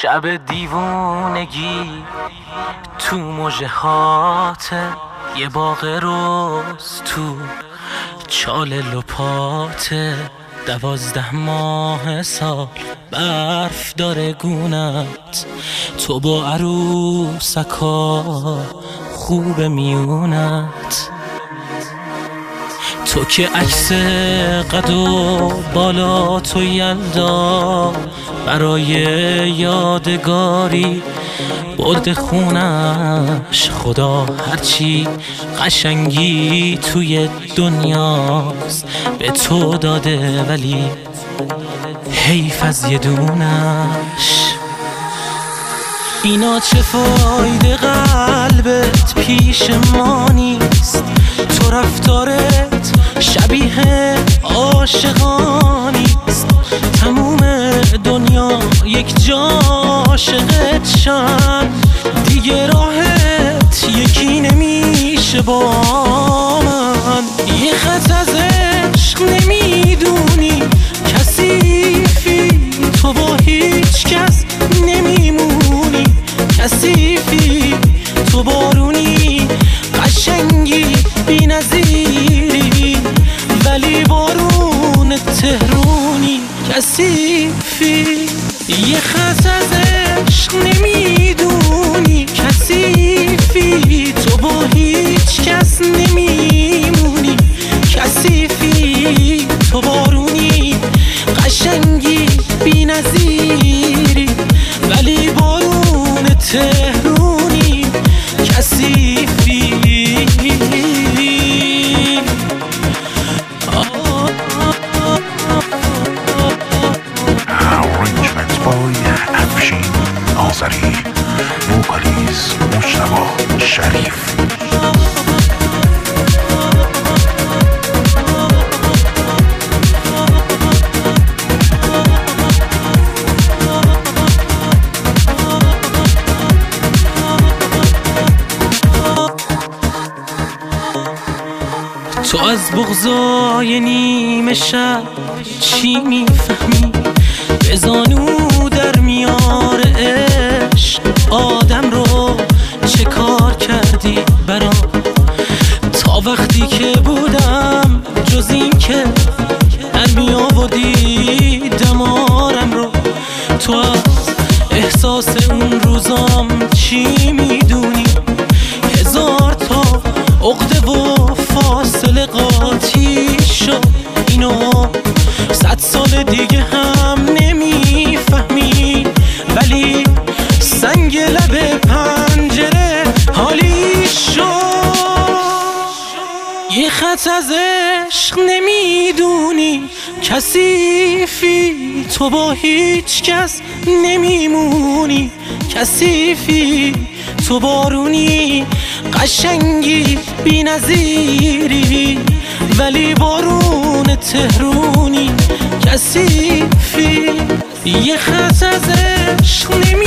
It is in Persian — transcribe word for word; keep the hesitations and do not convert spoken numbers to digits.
شب دیوونگی تو مژه هاته، یه باغ روز تو چال لپاته، دوازده ماه سال برف داره گونت، تو با عروسکا خوب میونت، تو که عکس قد و بالا تو یلدا برای یادگاری برد خونش، خدا هرچی قشنگی توی دنیاست به تو داده، ولی حیف از یه دونش. اینا چه فایده قلبت پیش ما نیست، تو رفتارت شبیه عاشقانیست، تموم دنیا یک جا عاشقت شن، دیگه راحت یکی نمیشه با من. یه خط از عشق نمیدونی کثیفی، تو با هیچ کس نمیمونی کثیفی، تو بارونی قشنگی بی نظیری، ولی بارون تهرونی کثیفی. یه خط از عشق نمیدونی کثیفی، تو با هیچ کس نمیمونی کثیفی، تو بارونی قشنگی بی نظیری، ولی بارون تهرونی کثیفی. آذری، وکالیز مجتبی شریف. تو از بغضای نیمه شب چی میفهمی؟ به زانو در میاره عشق آدم رو، چه کار کردی برام تا وقتی که بودم جز این که در میآوردی دمارم رو. تو از احساس اون روزام چی میدونی؟ هزار تا عقده و فاصله قاطی شد، اینو صد سال دیگه هم نمیفهمی، ولی سنگ لب پنجره حالی شد. یه خط از عشق نمیدونی کثیفی، تو با هیچ کس نمیمونی کثیفی، تو بارونی قشنگی بی نظیری، ولی بارون تهرونی کثیفی. یه خط از عشق نمی